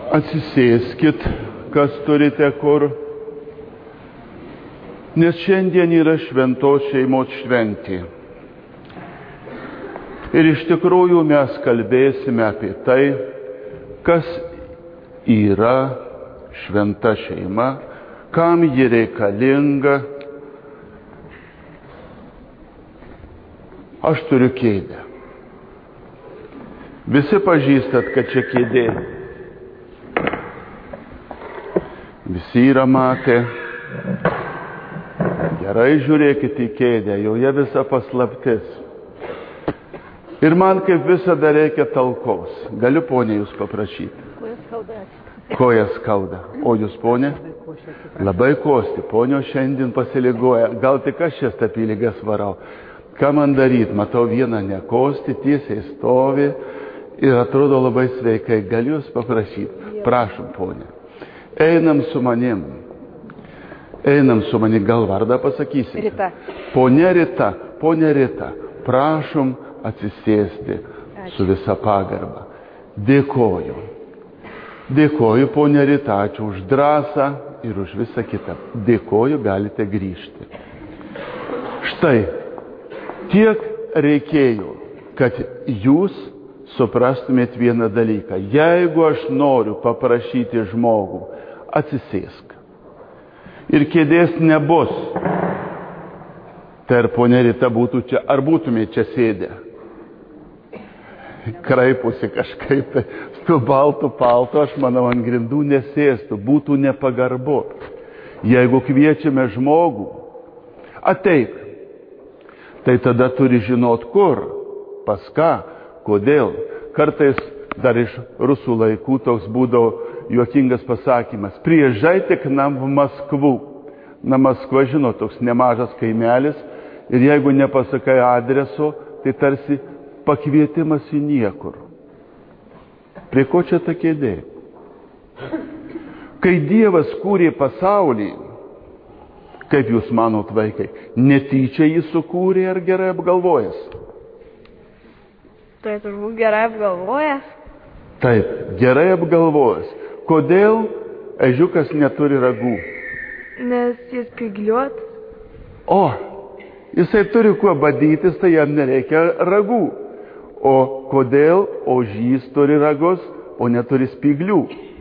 Atsisėskit, kas turite kur, nes šiandien yra šventos šeimos šventė. Ir iš tikrųjų mes kalbėsime apie tai, kas yra šventa šeima, kam ji reikalinga. Aš turiu kėdę. Visi pažįstat, kad čia kėdė. Visi yra matę. Gerai žiūrėkit į kėdę, joje visa paslaptis. Ir man kaip visada reikia talkos. Galiu, ponė, jūs paprašyti? Kojas skauda. O jūs, ponė? Labai kosti. Ponio šiandien pasiligoja. Gal tik aš šias tapylygas varau. Ką man daryti? Matau, vieną nekosti, tiesiai stovi ir atrodo labai sveikai. Galiu jūs paprašyti? Prašom, ponė. Einam su manim. Gal vardą pasakysit? Rita. Ponė Rita, prašom atsisėsti. Ačiū. Su visa pagarba. Dėkoju. Dėkoju, ponė Rita, ačiū už drąsą ir už visą kitą. Dėkoju, galite grįžti. Štai, tiek reikėjo, kad jūs suprastumėt vieną dalyką. Jeigu aš noriu paprašyti žmogų, atsisėsk. Ir kėdės nebus. Tai ar ponė Rita būtų čia, ar būtumėte čia sėdę? Kraipusi kažkaip, su baltu paltu, aš manau, ant grindų nesėstų, būtų nepagarbu. Jeigu kviečiame žmogų, ateik, tai tada turi žinot kur, pas ką, kodėl. Kartais dar iš rusų laikų toks būdavo juokingas pasakymas. Priježdžaite k nam v Maskvų. Na, Maskva, žinot, toks nemažas kaimelis, ir jeigu nepasakai adreso, tai tarsi pakvietimas į niekur. Prie ko čia ta kėdė? Kai Dievas kūrė pasaulį, kaip jūs manot, vaikai, netyčia jį sukūrė ar gerai apgalvojęs? Tai turbūt gerai apgalvojęs. Taip, gerai apgalvojęs. Kodėl ežiukas neturi ragų? Nes jis spygliuotas. O, jisai turi kuo badytis, tai jam nereikia ragų. O kodėl ožys turi ragus, o neturi spyglių?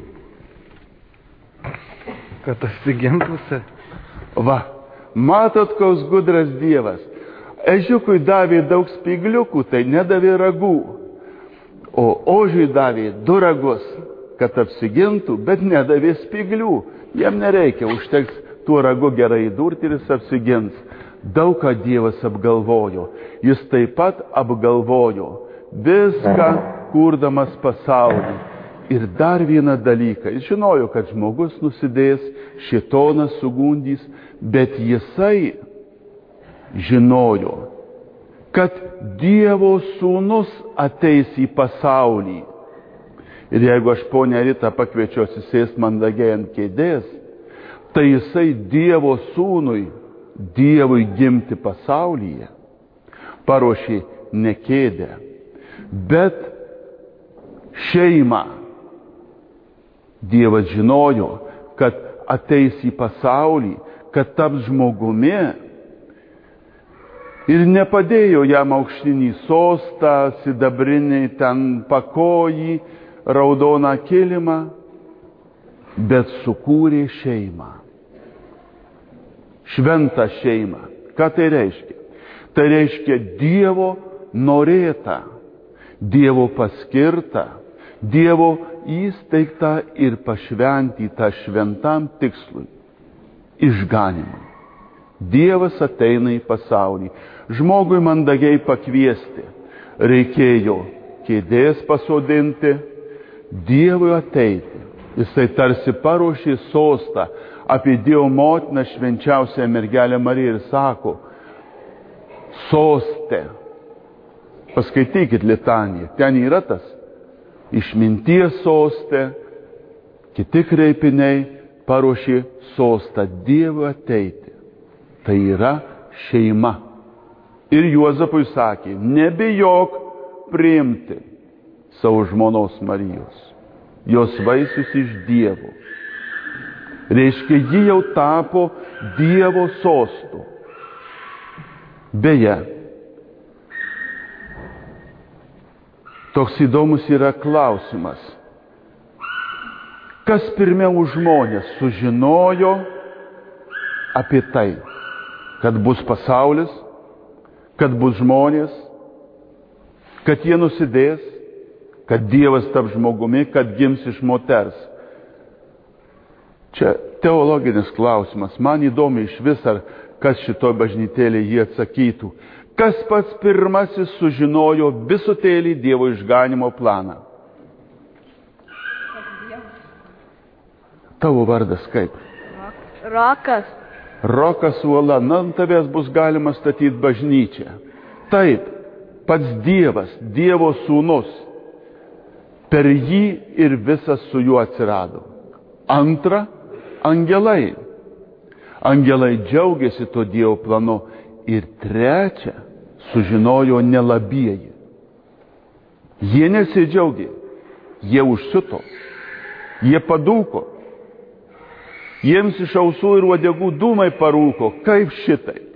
Kad apsigintųsi. Va, matot, koks gudras Dievas. Ežiukui davė daug spygliukų, tai nedavė ragų. O ožiui davė 2 ragus, kad apsigintų, bet nedavė spyglių. Jam nereikia, užteks tuo ragu gerai įdurti ir jis apsigins. Daug ką Dievas apgalvojo. Jis taip pat apgalvojo viską, kurdamas pasaulį. Ir dar vieną dalyką. Jis žinojo, kad žmogus nusidės, šėtonas sugundys, bet jisai žinojo, kad Dievo sūnus ateis į pasaulį. Ir jeigu aš ponę Ritą pakviečiu atsisėst mandagiai ant kėdės, tai jisai Dievo sūnui, Dievui gimti pasaulyje, paruošė ne kėdę, bet šeimą. Dievas žinojo, kad ateis į pasaulį, kad taps žmogumi, ir nepadėjo jam aukštinį sostą, sidabrinį ten pakojį, raudoną kilimą, bet sukūrė šeimą. Šventą šeimą. Ką tai reiškia? Tai reiškia Dievo norėtą, Dievo paskirtą, Dievo įsteigtą ir pašventytą šventam tikslui – išganimui. Dievas ateina į pasaulį. Žmogui mandagiai pakviesti. Reikėjo kėdės pasodinti, Dievui ateiti. Jisai tarsi paruošė sostą apie Dievo motiną švenčiausią mergelę Mariją ir sako, soste. Paskaitykit litaniją, ten yra tas išminties soste, kiti kreipiniai paruošė sostą Dievui ateiti. Tai yra šeima. Ir Juozapui sakė, nebijok priimti savo žmonos Marijos. jos vaisius iš Dievo. Reiškia, ji jau tapo Dievo sostu. Beje, toks įdomus yra klausimas. Kas pirmiau žmonės sužinojo apie tai, kad bus pasaulis, kad bus žmonės, kad jie nusidės, kad Dievas taps žmogumi, kad gims iš moters? Čia teologinis klausimas. Man įdomu iš vis, ar kas šitoj bažnytėlė jį atsakytų. Kas pats pirmasis sužinojo visutėlį Dievo išganimo planą? Tavo vardas kaip? Rokas. Rokas Uola. Na, ant tavęs bus galima statyti bažnyčią. Taip, pats Dievas, Dievo sūnus, per jį ir visas su juo atsirado. Antra, angelai. Angelai džiaugiasi to Dievo planu. Ir trečia, sužinojo nelabieji. Jie nesidžiaugė, jie užsiuto, jie padūko. Jiems iš ausų ir uodegų dūmai parūko, kaip šitaip.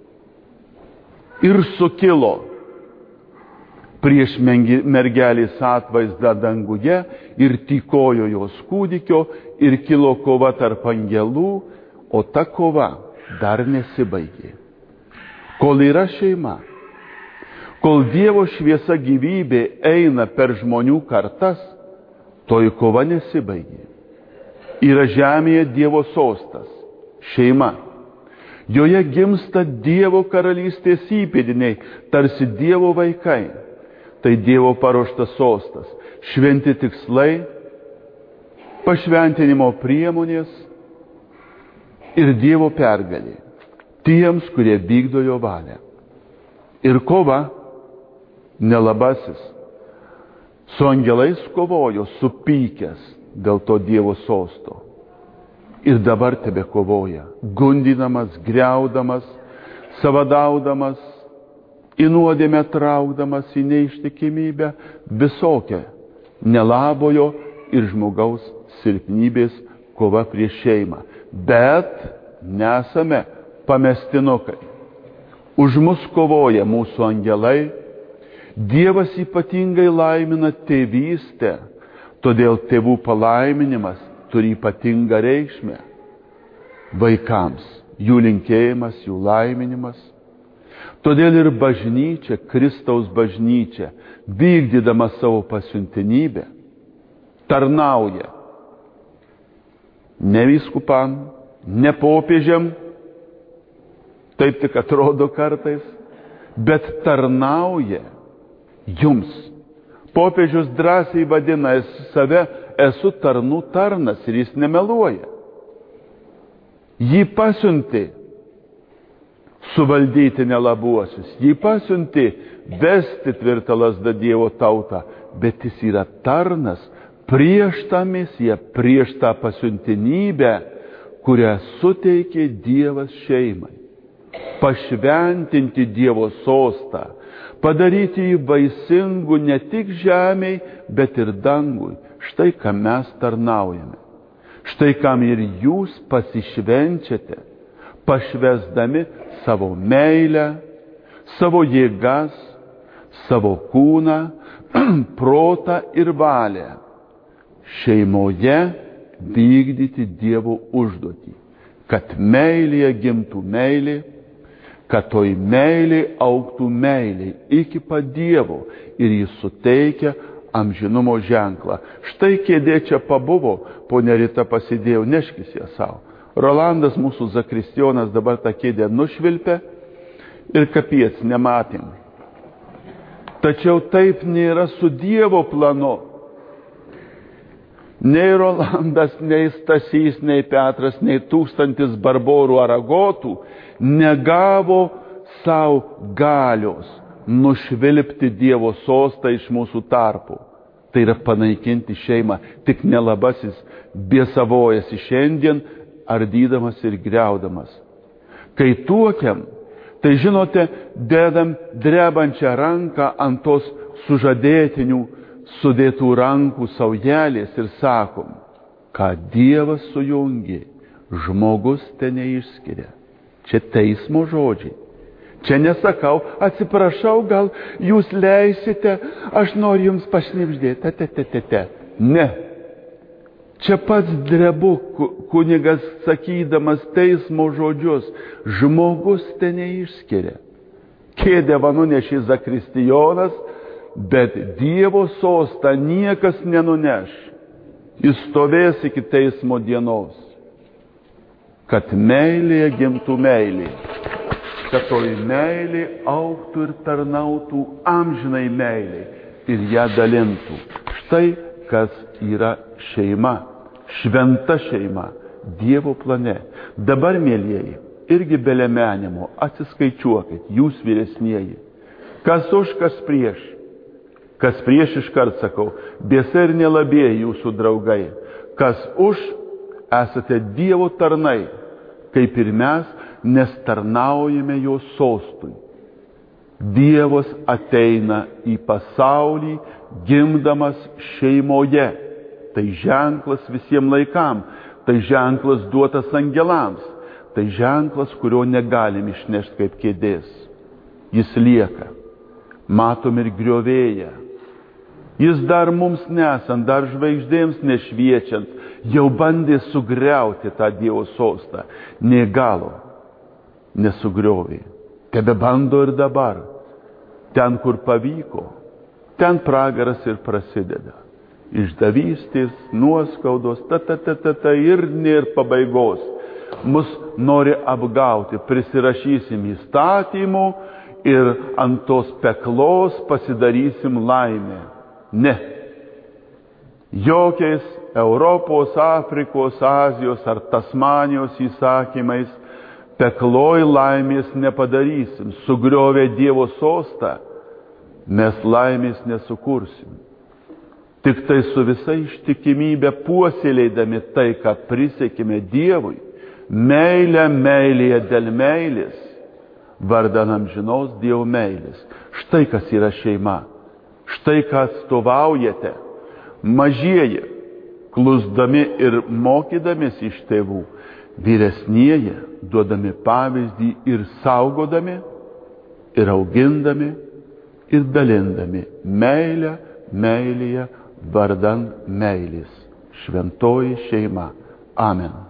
Ir sukilo prieš mergelės atvaizdą danguje ir tykojo jos kūdikio ir kilo kova tarp angelų, o ta kova dar nesibaigė. Kol yra šeima, kol Dievo šviesa gyvybė eina per žmonių kartas, toji kova nesibaigė. Yra žemėje Dievo sostas, šeima. Joje gimsta Dievo karalystės įpėdiniai, tarsi Dievo vaikai. Tai Dievo paruoštas sostas, šventi tikslai, pašventinimo priemonės ir Dievo pergalė tiems, kurie vykdo jo valią. Ir kova, nelabasis, su angelais kovojo, supykęs dėl to Dievo sosto. Ir dabar tebe kovoja, gundinamas, griaudamas, savadaudamas, į nuodėmę traukdamas, į neištikimybę, visokią nelabojo ir žmogaus silpnybės kova prieš šeimą. Bet nesame pamestinukai. Už mus kovoja mūsų angelai. Dievas ypatingai laimina tėvystę, todėl tėvų palaiminimas turi ypatingą reikšmę vaikams, jų linkėjimas, jų laiminimas. Todėl ir bažnyčia, Kristaus bažnyčia, vykdydama savo pasiuntinybę, tarnauja ne vyskupam, ne popiežiam, taip tik atrodo kartais, bet tarnauja jums. Popiežius drąsiai vadina save, esu tarnų tarnas, ir jis nemeluoja. Jį pasiuntė suvaldyti nelabuosius, jį pasiuntė vesti tvirtą lazdą Dievo tautą, bet jis yra tarnas prieš tą misiją, prieš tą pasiuntinybę, kurią suteikė Dievas šeimai. Pašventinti Dievo sostą, padaryti jį vaisingų ne tik žemei, bet ir dangui. Štai kam mes tarnaujame. Štai kam ir jūs pasišvenčiate, pašvesdami savo meilę, savo jėgas, savo kūną, protą ir valią. Šeimoje vykdyti Dievo užduotį, kad meilėje gimtų meilė, kad toj meilė augtų meilė iki pat Dievo, ir jis suteikia amžinumo ženklą. Štai kėdė čia pabuvo, ponia Rita pasidėjo, neškis ją savo. Rolandas, mūsų zakristijonas, dabar tą kėdę nušvilpė ir kapiec nematėm. Tačiau taip nėra su Dievo planu. Nei Rolandas, nei Stasys, nei Petras, nei 1000 barborų aragotų negavo savo galios nušvilpti Dievo sostą iš mūsų tarpų. Tai yra panaikinti šeimą. Tik nelabasis biesavojasi šiandien, ardydamas ir griaudamas. Kai tuokiam, tai žinote, dedam drebančią ranką ant tos sužadėtinių sudėtų rankų saujelės ir sakom, ką Dievas sujungė, žmogus te neišskiria. Čia teismo žodžiai. Čia nesakau, atsiprašau, gal jūs leisite, aš noriu jums pašnibždėti. Ne. Čia pats drebu kunigas sakydamas teismo žodžius, žmogus te neišskiria. Kėdę va nunešė Zakristijonas, bet Dievo sostą niekas nenuneš. Jis stovės iki teismo dienos. Kad meilėje gimtų meilė. Kad toji meilė augtų ir tarnautų amžinai meilė ir ją dalintų. Štai kas yra šeima, šventa šeima, Dievo plane. Dabar, mielieji, irgi be lemenimo, atsiskaičiuokit, jūs vyresnieji. Kas už, kas prieš. Kas prieš iškart sakau, biesa ir nelabieji jūsų draugai. Kas už, esate Dievo tarnai, kaip ir mes, nes tarnaujame jo sostui. Dievas ateina į pasaulį, gimdamas šeimoje. Tai ženklas visiems laikam, tai ženklas duotas angelams, tai ženklas, kurio negalim išnešti kaip kėdės. Jis lieka, matom ir griovėja. Jis dar mums nesant, dar žvaigždėms nešviečiant, jau bandė sugriauti tą Dievo sostą. Nė galo nesugriovė. Tebe bando ir dabar. Ten, kur pavyko, ten pragaras ir prasideda. Išdavystės, nuoskaudos, ir nėr pabaigos. Mus nori apgauti, prisirašysim įstatymų ir ant tos peklos pasidarysim laimę. Ne. Jokiais Europos, Afrikos, Azijos ar Tasmanijos įsakymais pekloj laimės nepadarysim. Sugriovę Dievo sostą, mes laimės nesukursim. Tik tai su visa ištikimybė puoselėdami tai, ką prisiekime Dievui, meilę meilėje dėl meilės, vardan amžinos Dievo meilės. Štai kas yra šeima. Štai ką atstovaujate. Mažieji, klusdami ir mokydamės iš tėvų, vyresnieji, duodami pavyzdį ir saugodami, ir augindami, ir dalindami meilę meilėje vardan meilės. Šventoji šeima. Amen.